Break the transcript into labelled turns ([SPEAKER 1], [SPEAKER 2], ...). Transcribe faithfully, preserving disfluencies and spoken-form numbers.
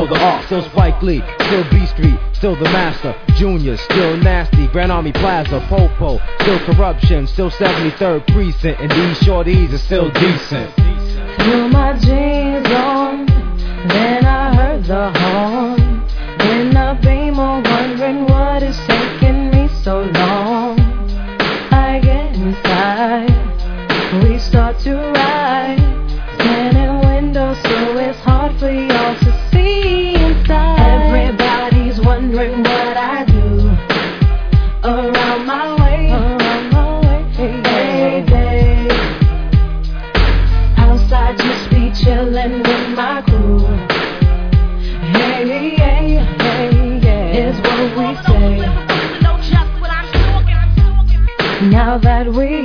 [SPEAKER 1] still the R, still Spike Lee, still B Street, still the master. Junior, still nasty, Grand Army Plaza, Popo, still corruption, still seventy-third precinct, and these shorties are still decent.
[SPEAKER 2] Put my jeans on, then I heard the horn. In a Beamer, wondering what is taking me so long. I get inside, we start to ride, scanning windows so it's hard for y'all to see inside. Everybody's wondering what I do around my way, around my way, hey, hey. Outside just be chillin' with my crew. Hey, hey, hey, yeah, is what we say. Now that we